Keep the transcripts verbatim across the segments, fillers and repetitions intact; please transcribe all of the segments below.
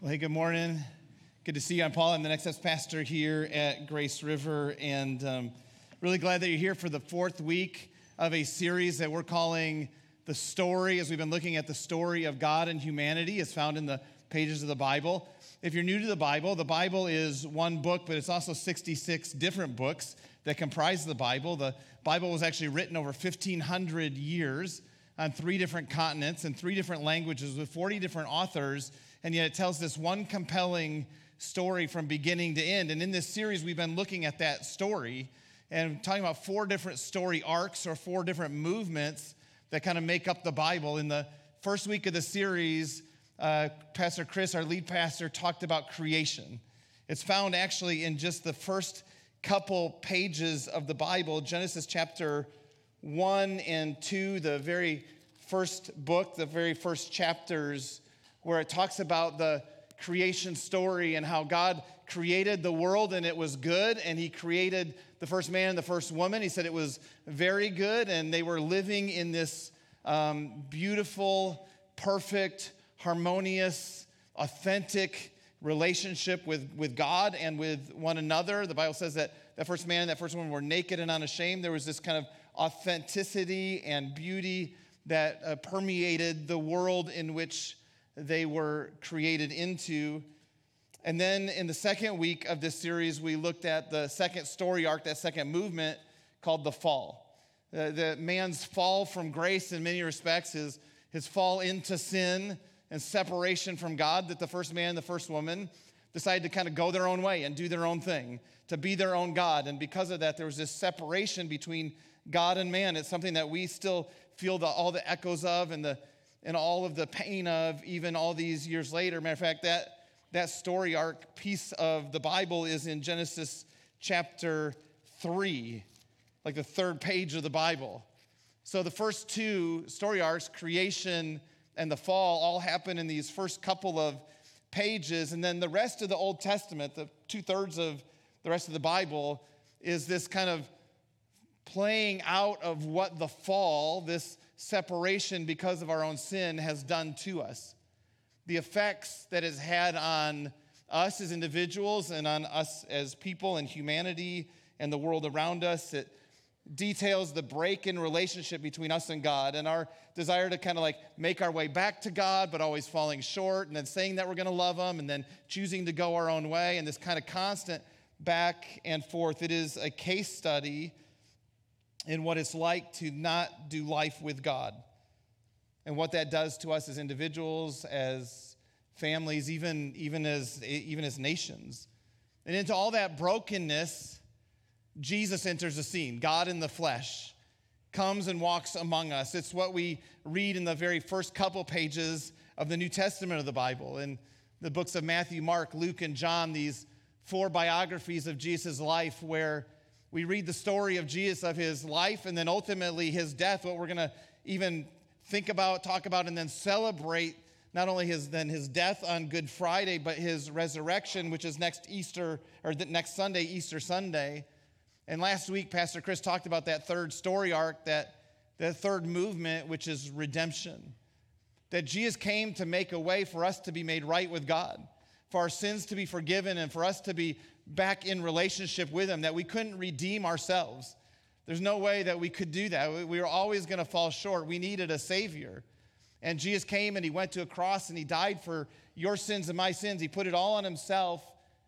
Well, hey, good morning. Good to see you. I'm Paul. I'm the Next Steps pastor here at Grace River, and um, really glad that you're here for the fourth week of a series that we're calling The Story, as we've been looking at the story of God and humanity as found in the pages of the Bible. If you're new to the Bible, the Bible is one book, but it's also sixty-six different books that comprise the Bible. The Bible was actually written over fifteen hundred years on three different continents and three different languages with forty different authors, and yet it tells this one compelling story from beginning to end. And in this series, we've been looking at that story and talking about four different story arcs or four different movements that kind of make up the Bible. In the first week of the series, uh, Pastor Chris, our lead pastor, talked about creation. It's found actually in just the first couple pages of the Bible, Genesis chapter one and two, the very first book, the very first chapters, where it talks about the creation story and how God created the world and it was good, and he created the first man and the first woman. He said it was very good, and they were living in this um, beautiful, perfect, harmonious, authentic relationship with, with God and with one another. The Bible says that that first man and that first woman were naked and unashamed. There was this kind of authenticity and beauty that uh, permeated the world in which they were created into. And then in the second week of this series, we looked at the second story arc, that second movement called the fall. Uh, the man's fall from grace in many respects, his, his fall into sin and separation from God, that the first man and the first woman decided to kind of go their own way and do their own thing, to be their own God. And because of that, there was this separation between God and man. It's something that we still feel the, all the echoes of and the and all of the pain of even all these years later. Matter of fact, that, that story arc piece of the Bible is in Genesis chapter three, like the third page of the Bible. So the first two story arcs, creation and the fall, all happen in these first couple of pages. And then the rest of the Old Testament, the two-thirds of the rest of the Bible, is this kind of playing out of what the fall, this separation because of our own sin, has done to us. The effects that it's had on us as individuals and on us as people and humanity and the world around us. It details the break in relationship between us and God and our desire to kind of like make our way back to God, but always falling short, and then saying that we're going to love him and then choosing to go our own way, and this kind of constant back and forth. It is a case study in what it's like to not do life with God and what that does to us as individuals, as families, even, even, as, even as nations. And into all that brokenness, Jesus enters the scene. God in the flesh comes and walks among us. It's what we read in the very first couple pages of the New Testament of the Bible. In the books of Matthew, Mark, Luke, and John, these four biographies of Jesus' life, where we read the story of Jesus, of his life, and then ultimately his death, what we're going to even think about, talk about, and then celebrate not only his then his death on Good Friday, but his resurrection, which is next Easter, or the next Sunday, Easter Sunday. And last week, Pastor Chris talked about that third story arc, that, that third movement, which is redemption. That Jesus came to make a way for us to be made right with God, for our sins to be forgiven, and for us to be back in relationship with him, that we couldn't redeem ourselves. There's no way that we could do that. We were always going to fall short. We needed a Savior. And Jesus came and he went to a cross and he died for your sins and my sins. He put it all on himself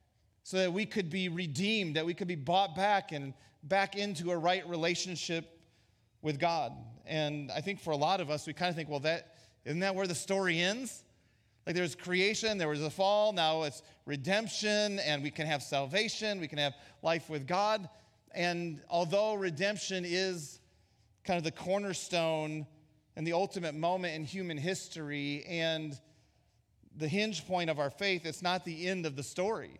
so that we could be redeemed, that we could be bought back and back into a right relationship with God. And I think for a lot of us, we kind of think, well, that isn't that where the story ends? Like there's creation, there was a fall, now it's redemption, and we can have salvation, we can have life with God. And although redemption is kind of the cornerstone and the ultimate moment in human history and the hinge point of our faith, it's not the end of the story.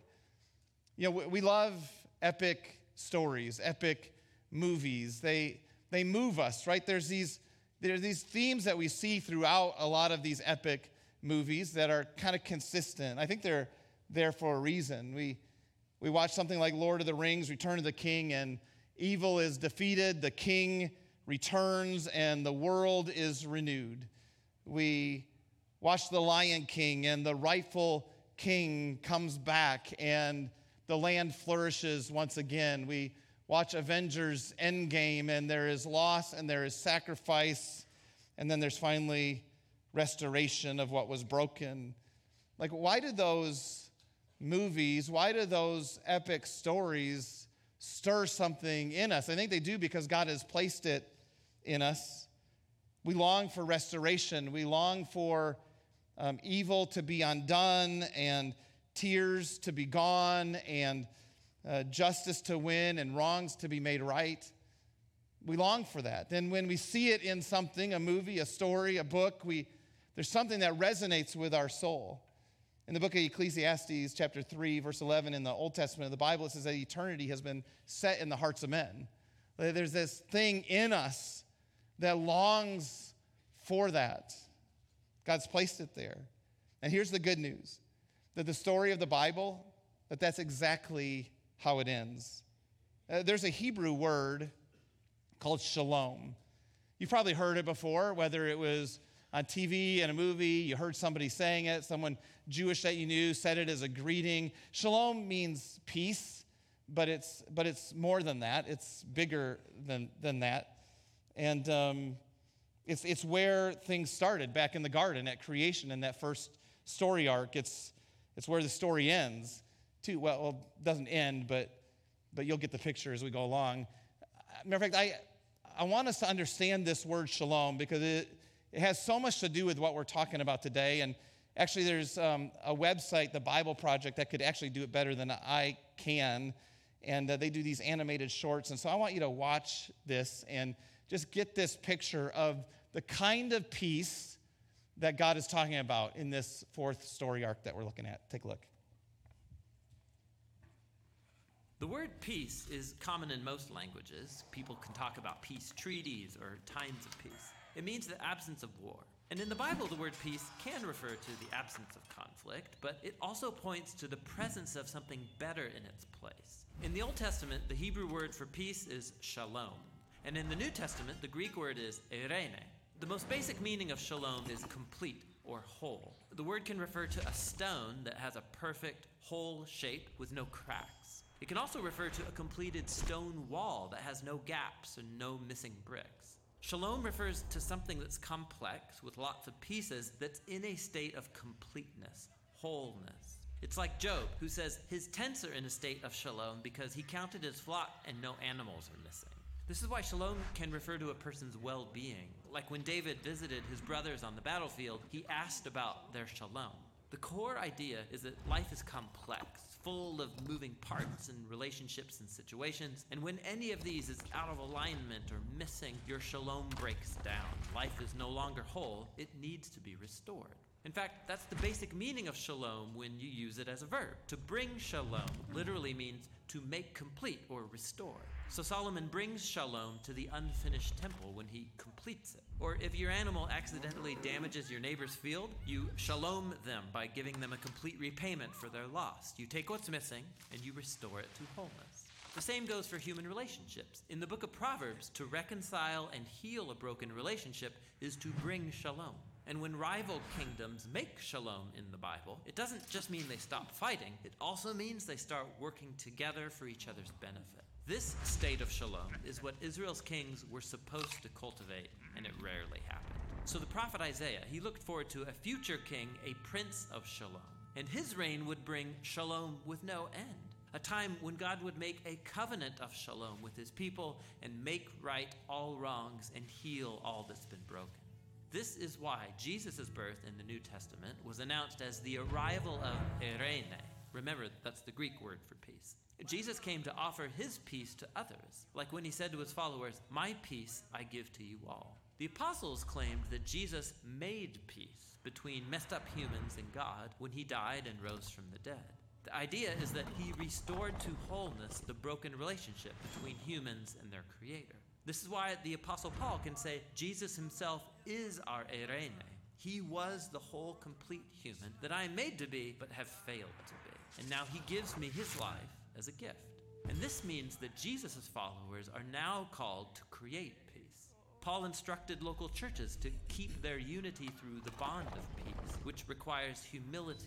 You know, we love epic stories, epic movies. They they move us, right? There's these, there's these themes that we see throughout a lot of these epic movies that are kind of consistent. I think they're there for a reason. We we watch something like Lord of the Rings, Return of the King, and evil is defeated, the king returns, and the world is renewed. We watch The Lion King, and the rightful king comes back and the land flourishes once again. We watch Avengers Endgame, and there is loss and there is sacrifice, and then there's finally restoration of what was broken. Like, why do those movies, why do those epic stories stir something in us? I think they do because God has placed it in us. We long for restoration. We long for um, evil to be undone and tears to be gone and uh, justice to win and wrongs to be made right. We long for that. Then when we see it in something, a movie, a story, a book, we there's something that resonates with our soul. In the book of Ecclesiastes, chapter three, verse eleven, in the Old Testament of the Bible, it says that eternity has been set in the hearts of men. There's this thing in us that longs for that. God's placed it there. And here's the good news, that the story of the Bible, that that's exactly how it ends. Uh, there's a Hebrew word called shalom. You've probably heard it before, whether it was on T V, in a movie, you heard somebody saying it, someone Jewish that you knew said it as a greeting. Shalom means peace, but it's but it's more than that. It's bigger than, than that. And um, it's it's where things started back in the garden at creation in that first story arc. It's it's where the story ends. Too well, well it doesn't end, but but you'll get the picture as we go along. Matter of fact, I I want us to understand this word shalom because it It has so much to do with what we're talking about today. And actually, there's um, a website, the Bible Project, that could actually do it better than I can. And uh, they do these animated shorts. And so I want you to watch this and just get this picture of the kind of peace that God is talking about in this fourth story arc that we're looking at. Take a look. The word peace is common in most languages. People can talk about peace treaties or times of peace. It means the absence of war. And in the Bible, the word peace can refer to the absence of conflict, but it also points to the presence of something better in its place. In the Old Testament, the Hebrew word for peace is shalom. And in the New Testament, the Greek word is eirene. The most basic meaning of shalom is complete or whole. The word can refer to a stone that has a perfect, whole shape with no cracks. It can also refer to a completed stone wall that has no gaps and no missing bricks. Shalom refers to something that's complex with lots of pieces that's in a state of completeness, wholeness. It's like Job, who says his tents are in a state of shalom because he counted his flock and no animals are missing. This is why shalom can refer to a person's well-being. Like when David visited his brothers on the battlefield, he asked about their shalom. The core idea is that life is complex, full of moving parts and relationships and situations, and when any of these is out of alignment or missing, your shalom breaks down. Life is no longer whole, it needs to be restored. In fact, that's the basic meaning of shalom when you use it as a verb. To bring shalom literally means to make complete or restore. So Solomon brings shalom to the unfinished temple when he completes it. Or if your animal accidentally damages your neighbor's field, you shalom them by giving them a complete repayment for their loss. You take what's missing and you restore it to wholeness. The same goes for human relationships. In the book of Proverbs, to reconcile and heal a broken relationship is to bring shalom. And when rival kingdoms make shalom in the Bible, it doesn't just mean they stop fighting, it also means they start working together for each other's benefit. This state of shalom is what Israel's kings were supposed to cultivate, and it rarely happened. So the prophet Isaiah, he looked forward to a future king, a prince of shalom. And his reign would bring shalom with no end. A time when God would make a covenant of shalom with his people and make right all wrongs and heal all that's been broken. This is why Jesus' birth in the New Testament was announced as the arrival of eirene. Remember, that's the Greek word for peace. Jesus came to offer his peace to others, like when he said to his followers, "My peace I give to you all." The apostles claimed that Jesus made peace between messed up humans and God when he died and rose from the dead. The idea is that he restored to wholeness the broken relationship between humans and their creator. This is why the Apostle Paul can say Jesus himself is our eirene. He was the whole, complete human that I am made to be, but have failed to be. And now he gives me his life as a gift. And this means that Jesus' followers are now called to create peace. Paul instructed local churches to keep their unity through the bond of peace, which requires humility and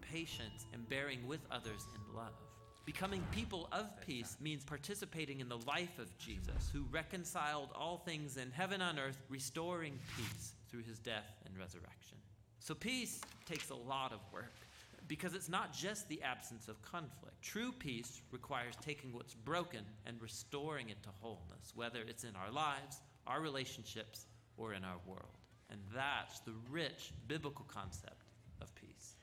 patience, and bearing with others in love. Becoming people of peace means participating in the life of Jesus, who reconciled all things in heaven and earth, restoring peace through his death and resurrection. So peace takes a lot of work, because it's not just the absence of conflict. True peace requires taking what's broken and restoring it to wholeness, whether it's in our lives, our relationships, or in our world. And that's the rich biblical concept of peace.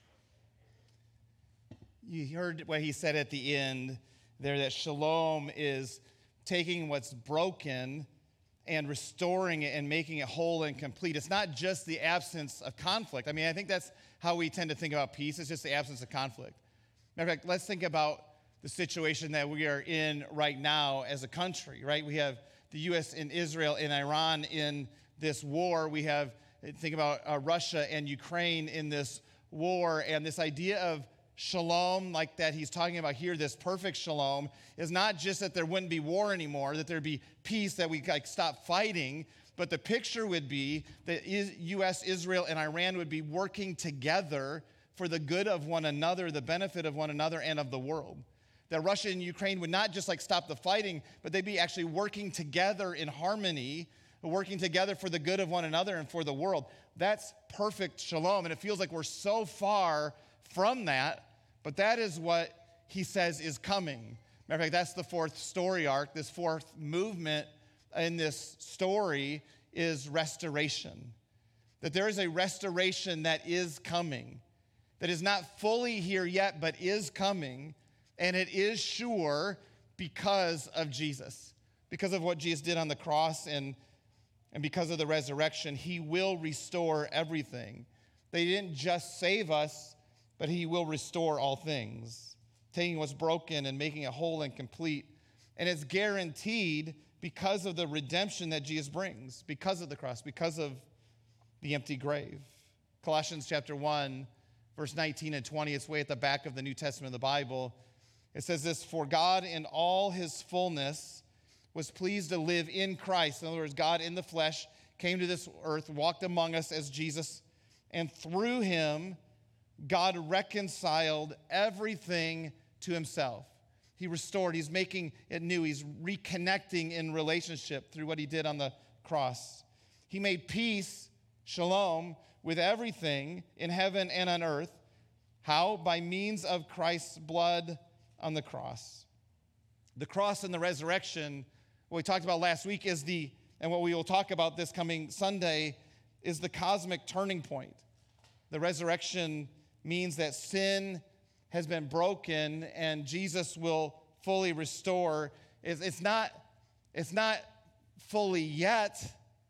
You heard what he said at the end there, that shalom is taking what's broken and restoring it and making it whole and complete. It's not just the absence of conflict. I mean, I think that's how we tend to think about peace. It's just the absence of conflict. Matter of fact, let's think about the situation that we are in right now as a country, right? We have the U S and Israel and Iran in this war. We have, think about uh, Russia and Ukraine in this war, and this idea of shalom, like that he's talking about here, this perfect shalom, is not just that there wouldn't be war anymore, that there'd be peace, that we like stop fighting, but the picture would be that U S, Israel, and Iran would be working together for the good of one another, the benefit of one another, and of the world. That Russia and Ukraine would not just like stop the fighting, but they'd be actually working together in harmony, working together for the good of one another and for the world. That's perfect shalom, and it feels like we're so far from that, but that is what he says is coming. Matter of fact, that's the fourth story arc. This fourth movement in this story is restoration. That there is a restoration that is coming, that is not fully here yet, but is coming, and it is sure because of Jesus. Because of what Jesus did on the cross and, and because of the resurrection, he will restore everything. They didn't just save us, but he will restore all things, taking what's broken and making it whole and complete. And it's guaranteed because of the redemption that Jesus brings, because of the cross, because of the empty grave. Colossians chapter one, verse nineteen and twenty, it's way at the back of the New Testament of the Bible. It says this, "For God in all his fullness was pleased to live in Christ." In other words, God in the flesh came to this earth, walked among us as Jesus, and through him, God reconciled everything to himself. He restored, he's making it new, he's reconnecting in relationship through what he did on the cross. He made peace, shalom, with everything in heaven and on earth. How? By means of Christ's blood on the cross. The cross and the resurrection, what we talked about last week is the, and what we will talk about this coming Sunday, is the cosmic turning point. The resurrection means that sin has been broken and Jesus will fully restore. It's, it's not, it's not fully yet,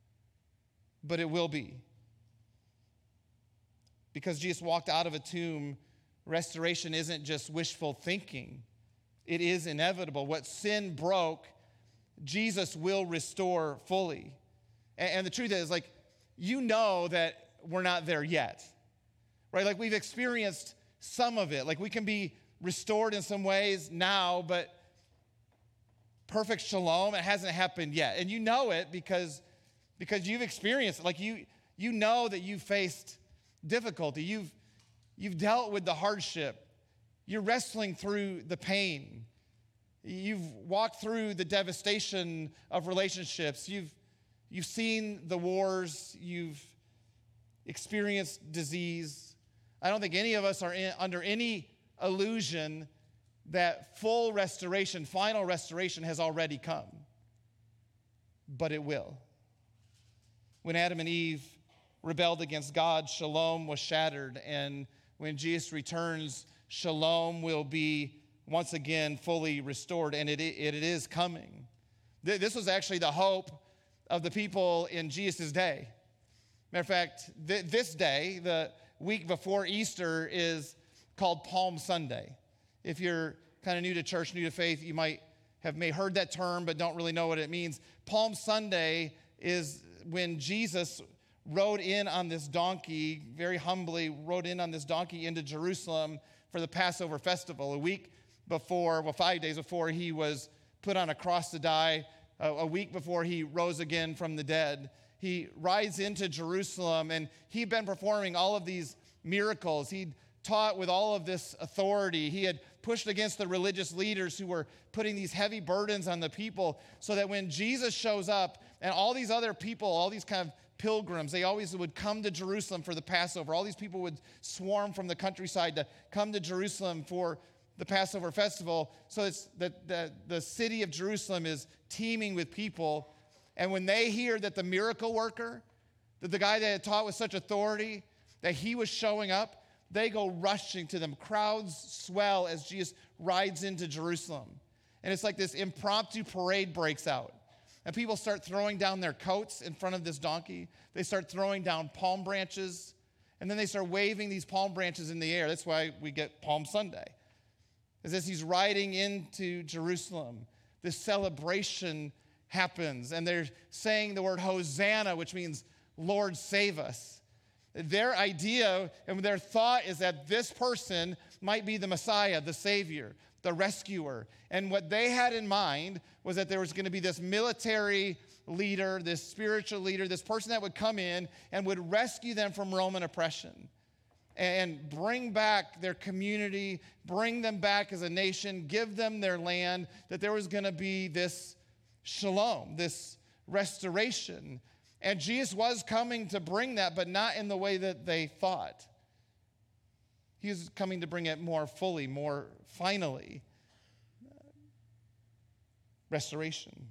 but it will be. Because Jesus walked out of a tomb, restoration isn't just wishful thinking. It is inevitable. What sin broke, Jesus will restore fully. And, and the truth is, like, you know that we're not there yet. Right? Like, we've experienced some of it. Like, we can be restored in some ways now, but perfect shalom, it hasn't happened yet. And you know it because, because you've experienced it. Like, you you know that you faced difficulty. You've, you've dealt with the hardship. You're wrestling through the pain. You've walked through the devastation of relationships. You've, you've seen the wars. You've experienced disease. I don't think any of us are in, under any illusion that full restoration, final restoration has already come. But it will. When Adam and Eve rebelled against God, shalom was shattered. And when Jesus returns, shalom will be once again fully restored. And it, it, it is coming. This was actually the hope of the people in Jesus' day. Matter of fact, th- this day, the week before Easter, is called Palm Sunday. If you're kind of new to church, new to faith, you might have may heard that term but don't really know what it means. Palm Sunday is when Jesus rode in on this donkey, very humbly rode in on this donkey into Jerusalem for the Passover festival. A week before, well, five days before he was put on a cross to die, a, a week before he rose again from the dead. He rides into Jerusalem, and he'd been performing all of these miracles. He'd taught with all of this authority. He had pushed against the religious leaders who were putting these heavy burdens on the people, so that when Jesus shows up and all these other people, all these kind of pilgrims, they always would come to Jerusalem for the Passover. All these people would swarm from the countryside to come to Jerusalem for the Passover festival. So it's that the, the city of Jerusalem is teeming with people. And when they hear that the miracle worker, that the guy that had taught with such authority, that he was showing up, they go rushing to them. Crowds swell as Jesus rides into Jerusalem. And it's like this impromptu parade breaks out. And people start throwing down their coats in front of this donkey. They start throwing down palm branches. And then they start waving these palm branches in the air. That's why we get Palm Sunday. As he's riding into Jerusalem, this celebration happens. And they're saying the word Hosanna, which means Lord, save us. Their idea and their thought is that this person might be the Messiah, the Savior, the rescuer. And what they had in mind was that there was going to be this military leader, this spiritual leader, this person that would come in and would rescue them from Roman oppression and bring back their community, bring them back as a nation, give them their land, that there was going to be this shalom, this restoration. And Jesus was coming to bring that, but not in the way that they thought. He was coming to bring it more fully, more finally. Restoration.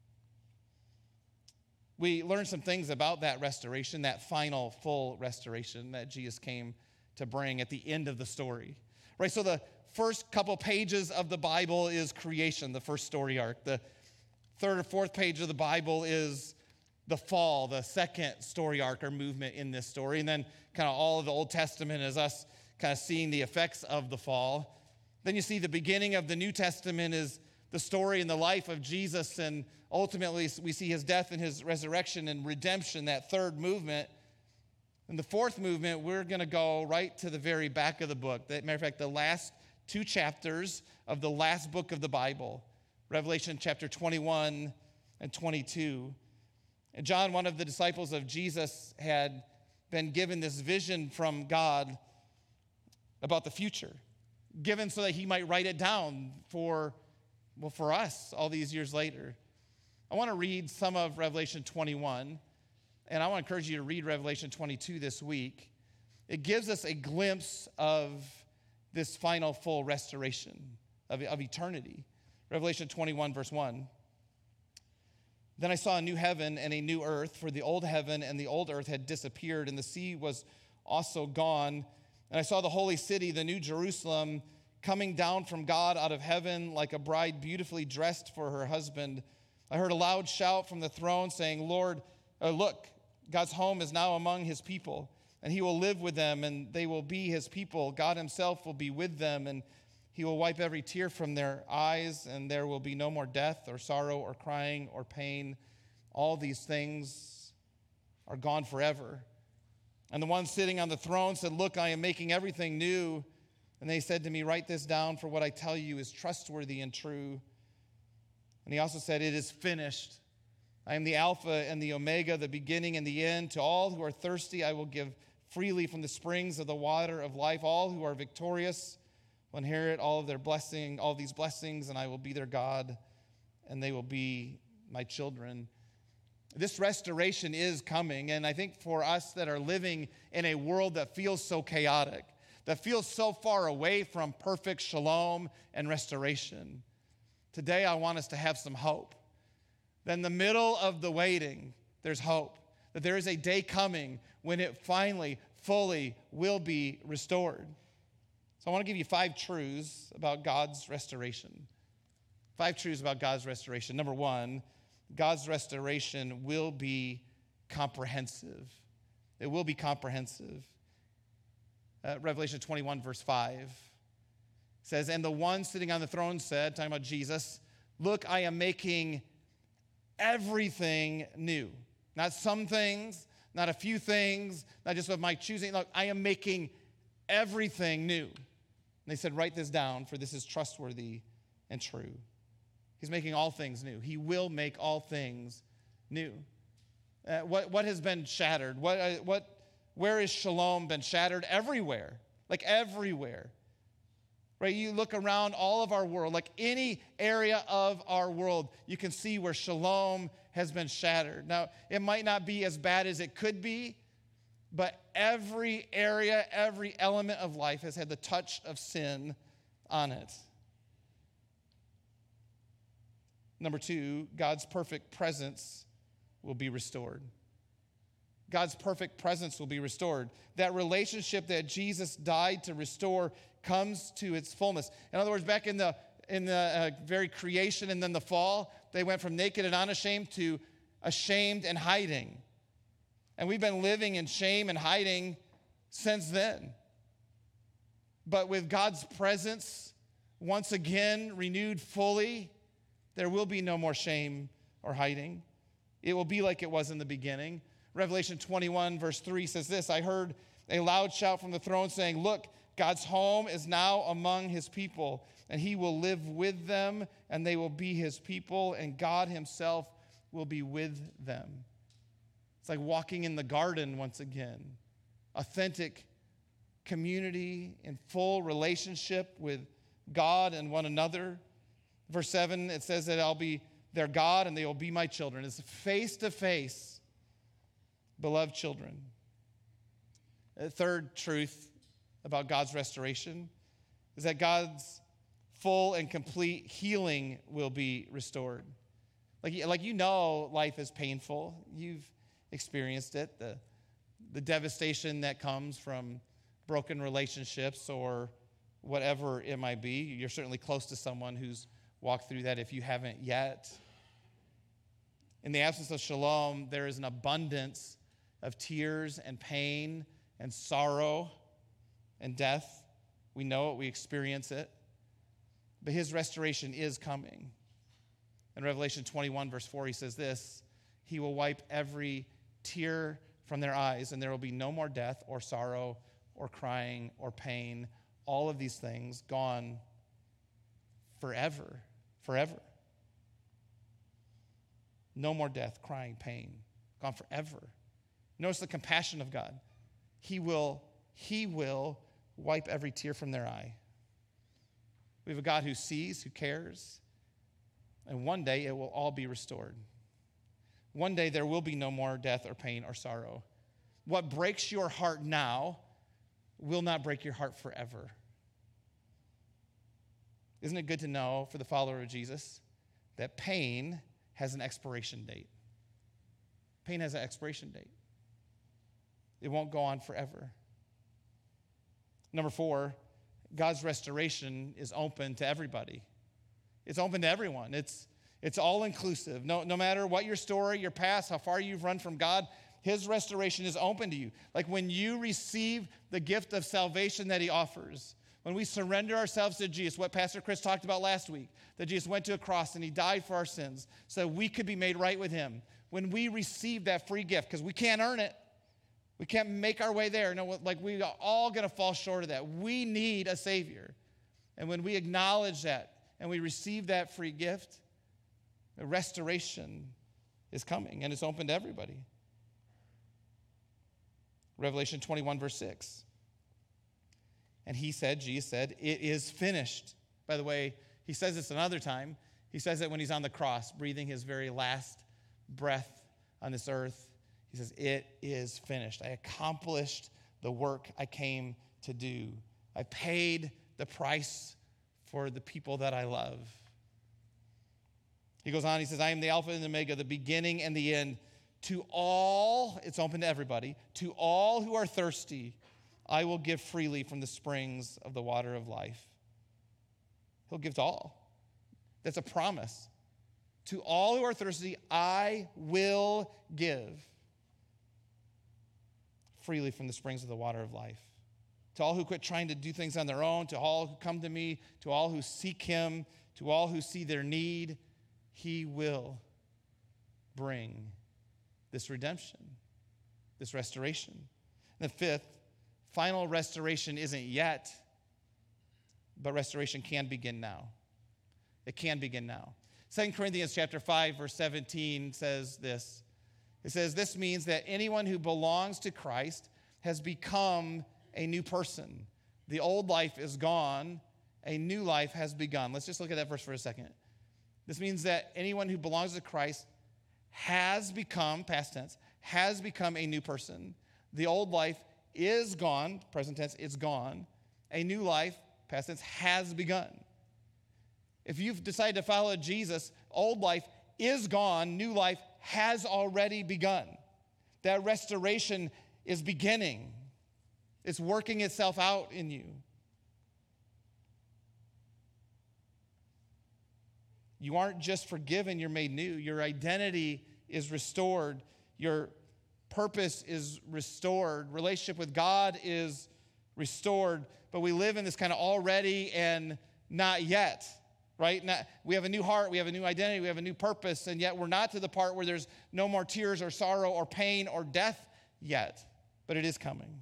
We learned some things about that restoration, that final full restoration that Jesus came to bring at the end of the story. Right, so the first couple pages of the Bible is creation, the first story arc. The third or fourth page of the Bible is the fall, the second story arc or movement in this story. And then kind of all of the Old Testament is us kind of seeing the effects of the fall. Then you see the beginning of the New Testament is the story and the life of Jesus, and ultimately we see his death and his resurrection and redemption, that third movement. And the fourth movement, we're going to go right to the very back of the book. Matter of fact, the last two chapters of the last book of the Bible, Revelation chapter twenty-one and twenty-two. And John, one of the disciples of Jesus, had been given this vision from God about the future, given so that he might write it down for, well, for us all these years later. I want to read some of Revelation twenty-one, and I want to encourage you to read Revelation twenty-two this week. It gives us a glimpse of this final full restoration of, of eternity. Revelation twenty-one, verse one. Then I saw a new heaven and a new earth, for the old heaven and the old earth had disappeared, and the sea was also gone. And I saw the holy city, the new Jerusalem, coming down from God out of heaven like a bride beautifully dressed for her husband. I heard a loud shout from the throne saying, Lord, uh, look, God's home is now among his people, and he will live with them, and they will be his people. God himself will be with them, and he will wipe every tear from their eyes, and there will be no more death or sorrow or crying or pain. All these things are gone forever. And the one sitting on the throne said, look, I am making everything new. And they said to me, write this down, for what I tell you is trustworthy and true. And he also said, it is finished. I am the Alpha and the Omega, the beginning and the end. To all who are thirsty, I will give freely from the springs of the water of life. All who are victorious will inherit all of their blessing, all these blessings, and I will be their God, and they will be my children. This restoration is coming, and I think for us that are living in a world that feels so chaotic, that feels so far away from perfect shalom and restoration, today I want us to have some hope. That in the middle of the waiting, there's hope. That there is a day coming when it finally, fully will be restored. So I want to give you five truths about God's restoration. Five truths about God's restoration. Number one, God's restoration will be comprehensive. It will be comprehensive. Uh, Revelation twenty-one, verse five says, and the one sitting on the throne said, talking about Jesus, look, I am making everything new. Not some things, not a few things, not just of my choosing. Look, I am making everything new. And they said, write this down, for this is trustworthy and true. He's making all things new. He will make all things new. Uh, what, what has been shattered? What, uh, what, where is shalom been shattered? Everywhere. like everywhere. Right? You look around all of our world, like any area of our world, you can see where shalom has been shattered. Now, it might not be as bad as it could be, but every area, every element of life has had the touch of sin on it. Number two, God's perfect presence will be restored. God's perfect presence will be restored. That relationship that Jesus died to restore comes to its fullness. In other words, back in the in the uh, very creation and then the fall, they went from naked and unashamed to ashamed and hiding. And we've been living in shame and hiding since then. But with God's presence once again renewed fully, there will be no more shame or hiding. It will be like it was in the beginning. Revelation twenty-one, verse three says this, I heard a loud shout from the throne saying, look, God's home is now among his people, and he will live with them, and they will be his people, and God himself will be with them. It's like walking in the garden once again. Authentic community in full relationship with God and one another. Verse seven, it says that I'll be their God, and they will be my children. It's face-to-face, beloved children. The third truth about God's restoration is that God's full and complete healing will be restored. Like, like you know life is painful. You've experienced it, the, the devastation that comes from broken relationships or whatever it might be. You're certainly close to someone who's walked through that if you haven't yet. In the absence of shalom, there is an abundance of tears and pain and sorrow and death. We know it, we experience it. But his restoration is coming. In Revelation twenty-one, verse four, he says this, he will wipe every tear from their eyes, and there will be no more death or sorrow or crying or pain. All of these things gone forever, forever. No more death, crying, pain, gone forever. Notice the compassion of God. He will, he will wipe every tear from their eye. We have a God who sees, who cares, and one day it will all be restored. One day there will be no more death or pain or sorrow. What breaks your heart now will not break your heart forever. Isn't it good to know for the follower of Jesus that pain has an expiration date? Pain has an expiration date. It won't go on forever. Number four, God's restoration is open to everybody. It's open to everyone. It's, it's all-inclusive. No, no matter what your story, your past, how far you've run from God, his restoration is open to you. Like when you receive the gift of salvation that he offers, when we surrender ourselves to Jesus, what Pastor Chris talked about last week, that Jesus went to a cross and he died for our sins so that we could be made right with him. When we receive that free gift, because we can't earn it, we can't make our way there. No, like we are all going to fall short of that. We need a Savior. And when we acknowledge that and we receive that free gift, the restoration is coming and it's open to everybody. Revelation twenty-one, verse six. And he said, Jesus said, it is finished. By the way, he says this another time. He says it when he's on the cross, breathing his very last breath on this earth. He says, it is finished. I accomplished the work I came to do. I paid the price for the people that I love. He goes on, he says, I am the Alpha and the Omega, the beginning and the end. To all, it's open to everybody, to all who are thirsty, I will give freely from the springs of the water of life. He'll give to all. That's a promise. To all who are thirsty, I will give freely from the springs of the water of life. To all who quit trying to do things on their own, to all who come to me, to all who seek him, to all who see their need, he will bring this redemption, this restoration. And the fifth, final restoration isn't yet, but restoration can begin now. It can begin now. Second Corinthians chapter five, verse seventeen says this. It says, this means that anyone who belongs to Christ has become a new person. The old life is gone. A new life has begun. Let's just look at that verse for a second. This means that anyone who belongs to Christ has become, past tense, has become a new person. The old life is gone, present tense, it's gone. A new life, past tense, has begun. If you've decided to follow Jesus, old life is gone, new life has already begun. That restoration is beginning. It's working itself out in you. You aren't just forgiven, you're made new. Your identity is restored. Your purpose is restored. Relationship with God is restored. But we live in this kind of already and not yet, right? Not, we have a new heart, we have a new identity, we have a new purpose, and yet we're not to the part where there's no more tears or sorrow or pain or death yet. But it is coming.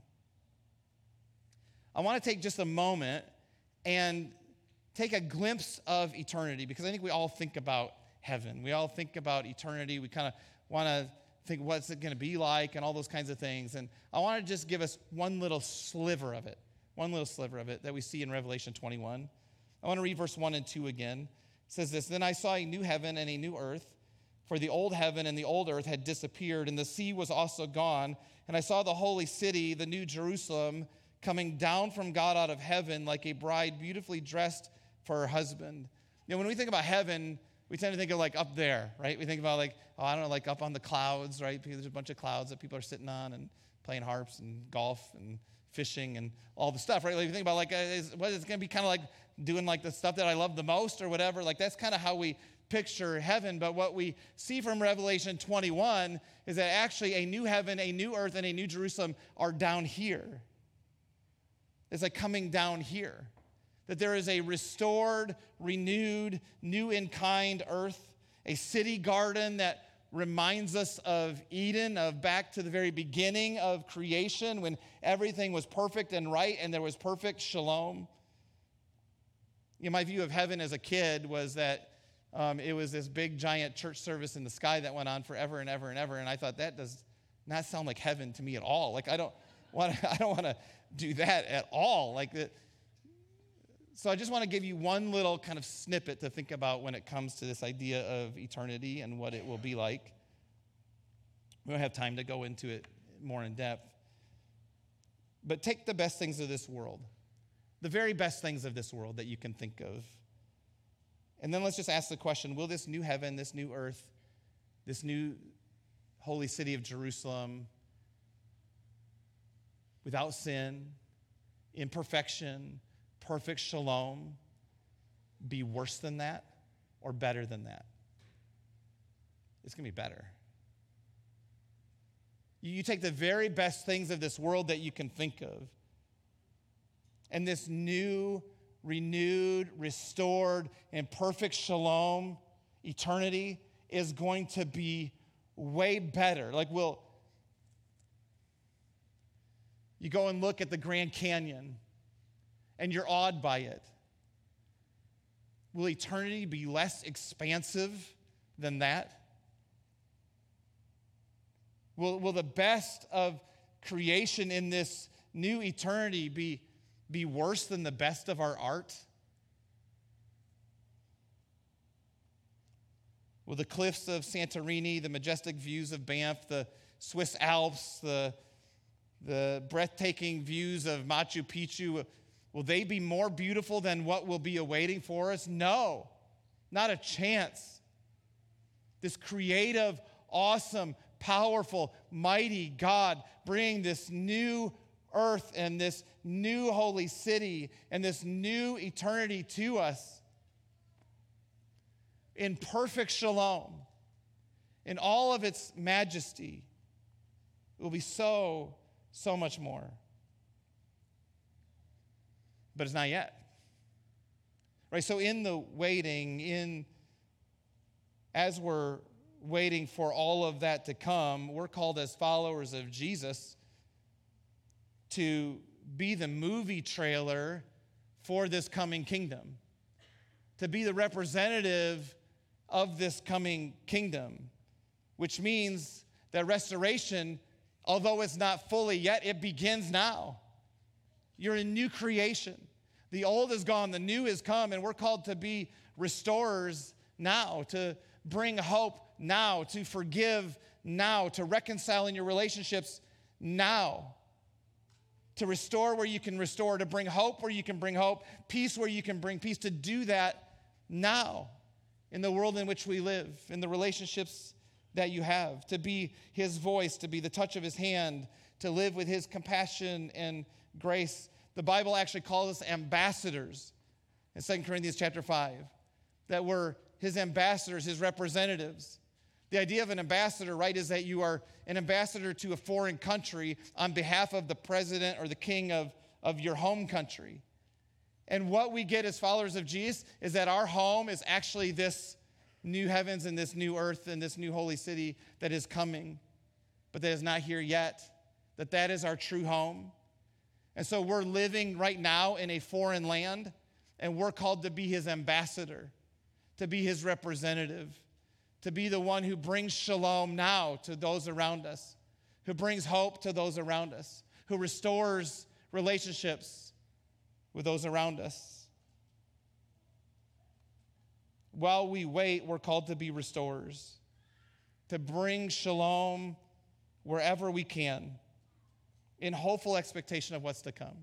I want to take just a moment and take a glimpse of eternity, because I think we all think about heaven. We all think about eternity. We kind of want to think, what's it going to be like and all those kinds of things. And I want to just give us one little sliver of it, one little sliver of it that we see in Revelation twenty-one. I want to read verse one and two again. It says this, "Then I saw a new heaven and a new earth, for the old heaven and the old earth had disappeared, and the sea was also gone. And I saw the holy city, the new Jerusalem, coming down from God out of heaven like a bride beautifully dressed for her husband." You know, when we think about heaven, we tend to think of like up there, right? We think about like, oh, I don't know, like up on the clouds, right? Because there's a bunch of clouds that people are sitting on and playing harps and golf and fishing and all the stuff, right? Like you think about like, uh, is, what is it going to be kind of like doing like the stuff that I love the most or whatever? Like that's kind of how we picture heaven. But what we see from Revelation twenty-one is that actually a new heaven, a new earth, and a new Jerusalem are down here. It's like coming down here. That there is a restored, renewed, new in kind earth, a city garden that reminds us of Eden, of back to the very beginning of creation when everything was perfect and right and there was perfect shalom. You know, my view of heaven as a kid was that um, it was this big giant church service in the sky that went on forever and ever and ever, and I thought that does not sound like heaven to me at all. Like I don't want I don't want to do that at all. Like the, So I just want to give you one little kind of snippet to think about when it comes to this idea of eternity and what it will be like. We don't have time to go into it more in depth. But take the best things of this world, the very best things of this world that you can think of. And then let's just ask the question, will this new heaven, this new earth, this new holy city of Jerusalem, without sin, imperfection, perfect shalom, be worse than that or better than that? It's going to be better. You take the very best things of this world that you can think of, and this new, renewed, restored, and perfect shalom, eternity, is going to be way better. Like, we'll, you go and look at the Grand Canyon, and you're awed by it. Will eternity be less expansive than that? Will, will the best of creation in this new eternity be, be worse than the best of our art? Will the cliffs of Santorini, the majestic views of Banff, the Swiss Alps, the, the breathtaking views of Machu Picchu, will they be more beautiful than what will be awaiting for us? No, not a chance. This creative, awesome, powerful, mighty God bringing this new earth and this new holy city and this new eternity to us in perfect shalom, in all of its majesty. It will be so, so much more. But it's not yet. Right? So in the waiting, in as we're waiting for all of that to come, we're called as followers of Jesus to be the movie trailer for this coming kingdom, to be the representative of this coming kingdom, which means that restoration, although it's not fully yet, it begins now. You're a new creation. The old is gone, the new is come, and we're called to be restorers now, to bring hope now, to forgive now, to reconcile in your relationships now, to restore where you can restore, to bring hope where you can bring hope, peace where you can bring peace, to do that now in the world in which we live, in the relationships that you have, to be his voice, to be the touch of his hand, to live with his compassion and grace. The Bible actually calls us ambassadors in Second Corinthians chapter five, that we're his ambassadors, his representatives. The idea of an ambassador, right, is that you are an ambassador to a foreign country on behalf of the president or the king of, of your home country. And what we get as followers of Jesus is that our home is actually this new heavens and this new earth and this new holy city that is coming, but that is not here yet, that that is our true home. And so we're living right now in a foreign land, and we're called to be his ambassador, to be his representative, to be the one who brings shalom now to those around us, who brings hope to those around us, who restores relationships with those around us. While we wait, we're called to be restorers, to bring shalom wherever we can, in hopeful expectation of what's to come.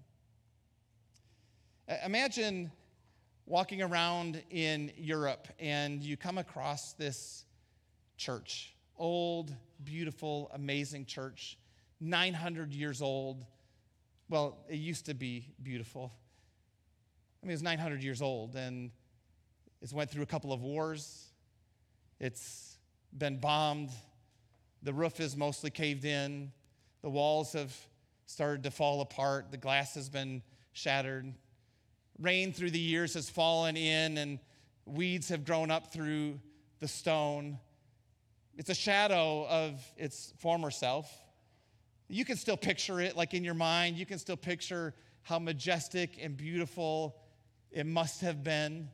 Imagine walking around in Europe and you come across this church, old, beautiful, amazing church, nine hundred years old. Well, it used to be beautiful. I mean, it's nine hundred years old, and it's went through a couple of wars. It's been bombed. The roof is mostly caved in. The walls have started to fall apart. The glass has been shattered. Rain through the years has fallen in, and weeds have grown up through the stone. It's a shadow of its former self. You can still picture it, like in your mind. You can still picture how majestic and beautiful it must have been.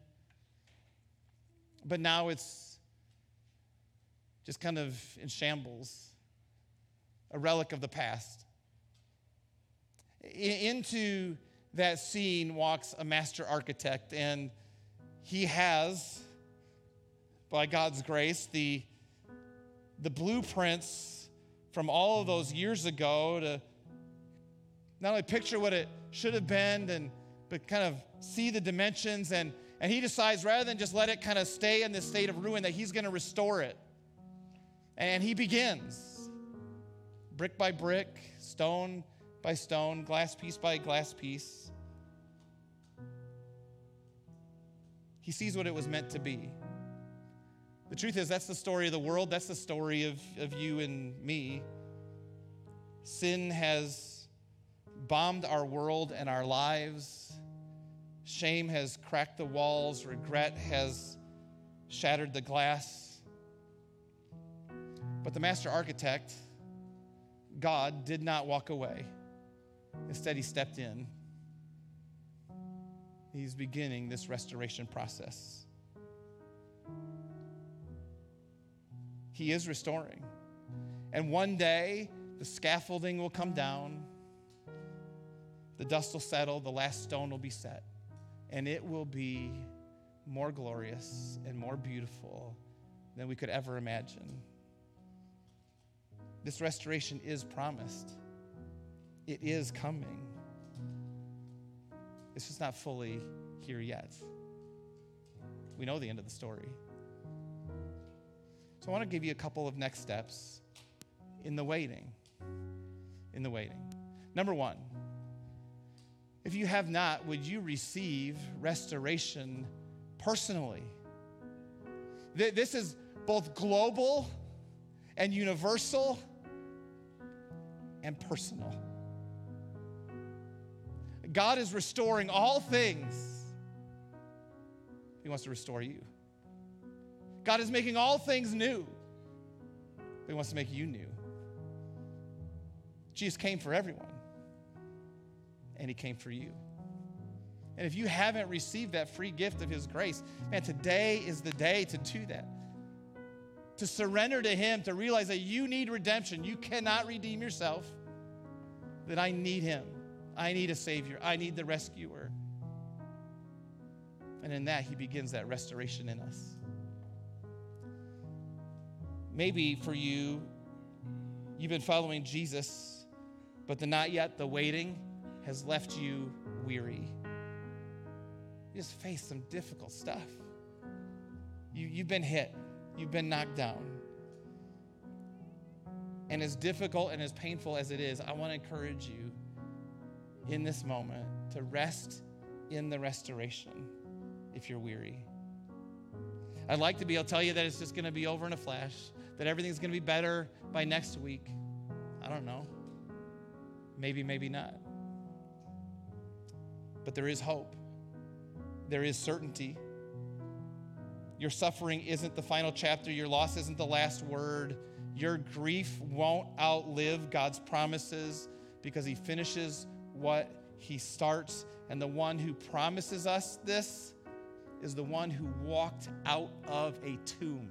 But now it's just kind of in shambles, a relic of the past. Into that scene walks a master architect, and he has, by God's grace, the, the blueprints from all of those years ago to not only picture what it should have been, and but kind of see the dimensions, and, and he decides rather than just let it kind of stay in this state of ruin, that he's going to restore it. And he begins, brick by brick, stone by stone, glass piece by glass piece. He sees what it was meant to be. The truth is, that's the story of the world. That's the story of, of you and me. Sin has bombed our world and our lives. Shame has cracked the walls. Regret has shattered the glass. But the master architect, God, did not walk away. Instead, he stepped in. He's beginning this restoration process. He is restoring. And one day, the scaffolding will come down. The dust will settle. The last stone will be set. And it will be more glorious and more beautiful than we could ever imagine. This restoration is promised. It is coming. It's just not fully here yet. We know the end of the story. So I want to give you a couple of next steps in the waiting. In the waiting. Number one, if you have not, would you receive restoration personally? This is both global and universal and personal. God is restoring all things. He wants to restore you. God is making all things new. He wants to make you new. Jesus came for everyone, and he came for you. And if you haven't received that free gift of his grace, man, today is the day to do that. To surrender to him, to realize that you need redemption. You cannot redeem yourself, that I need him. I need a Savior. I need the rescuer. And in that, he begins that restoration in us. Maybe for you, you've been following Jesus, but the not yet, the waiting, has left you weary. You just faced some difficult stuff. You, you've been hit. You've been knocked down. And as difficult and as painful as it is, I want to encourage you in this moment to rest in the restoration if you're weary. I'd like to be able to tell you that it's just going to be over in a flash, that everything's going to be better by next week. I don't know. Maybe, maybe not. But there is hope. There is certainty. Your suffering isn't the final chapter. Your loss isn't the last word. Your grief won't outlive God's promises because he finishes what he starts. And the one who promises us this is the one who walked out of a tomb.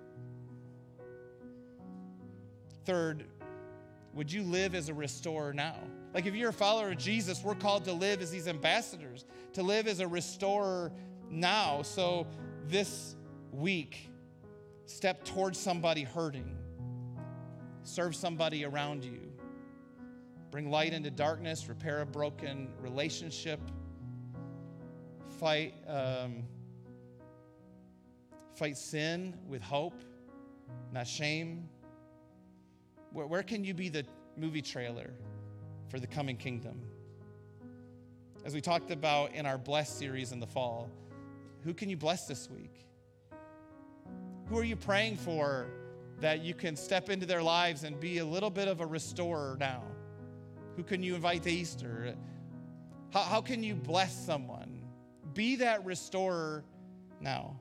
Third, would you live as a restorer now? Like if you're a follower of Jesus, we're called to live as these ambassadors, to live as a restorer now. So this week, step towards somebody hurting. Serve somebody around you. Bring light into darkness, repair a broken relationship. Fight, um, fight sin with hope, not shame. Where, where can you be the movie trailer for the coming kingdom? As we talked about in our Bless series in the fall, who can you bless this week? Who are you praying for that you can step into their lives and be a little bit of a restorer now? Who can you invite to Easter? How, how can you bless someone? Be that restorer now.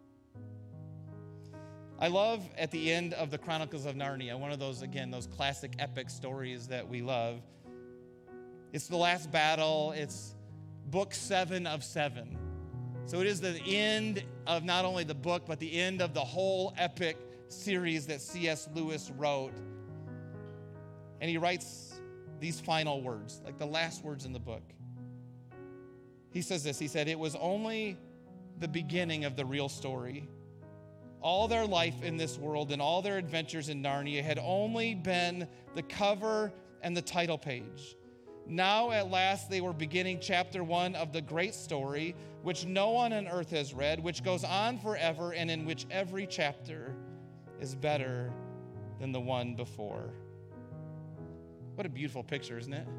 I love at the end of the Chronicles of Narnia, one of those, again, those classic epic stories that we love. It's the last battle. It's book seven of seven. So it is the end of not only the book, but the end of the whole epic series that C S Lewis wrote. And he writes these final words, like the last words in the book. He says this, he said, "It was only the beginning of the real story. All their life in this world and all their adventures in Narnia had only been the cover and the title page. Now at last they were beginning chapter one of the great story, which no one on earth has read, which goes on forever and in which every chapter is better than the one before." What a beautiful picture, isn't it?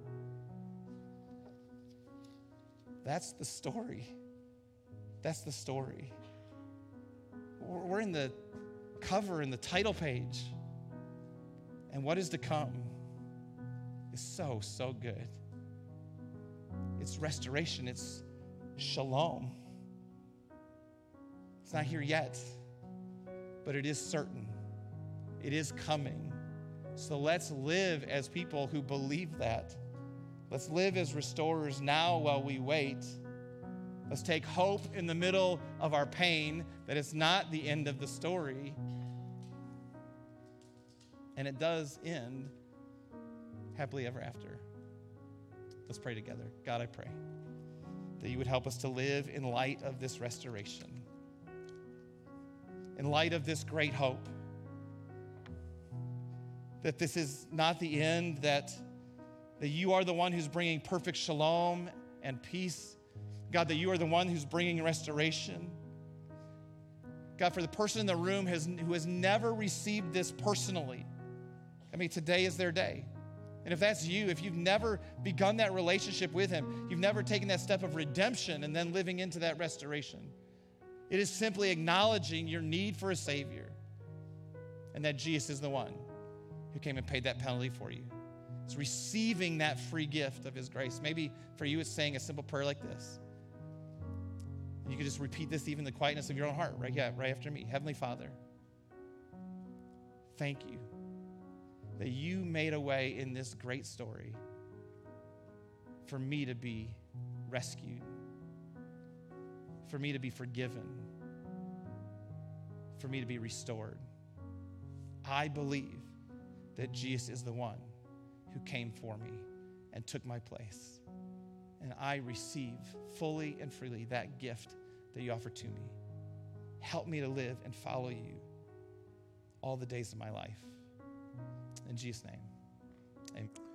That's the story. That's the story. We're in the cover and the title page. And what is to come is so, so good. It's restoration. It's shalom. It's not here yet, but it is certain. It is coming. So let's live as people who believe that. Let's live as restorers now while we wait. Let's take hope in the middle of our pain that it's not the end of the story. And it does end happily ever after. Let's pray together. God, I pray that you would help us to live in light of this restoration, in light of this great hope, that this is not the end, that, that you are the one who's bringing perfect shalom and peace. God, that you are the one who's bringing restoration. God, for the person in the room has, who has never received this personally, I mean, today is their day. And if that's you, if you've never begun that relationship with him, you've never taken that step of redemption and then living into that restoration, it is simply acknowledging your need for a Savior and that Jesus is the one who came and paid that penalty for you. It's receiving that free gift of his grace. Maybe for you, it's saying a simple prayer like this. You could just repeat this even in the quietness of your own heart, right? Yeah, right after me. Heavenly Father, thank you that you made a way in this great story for me to be rescued, for me to be forgiven, for me to be restored. I believe that Jesus is the one who came for me, and took my place. And I receive fully and freely that gift that you offer to me. Help me to live and follow you all the days of my life. In Jesus' name, amen.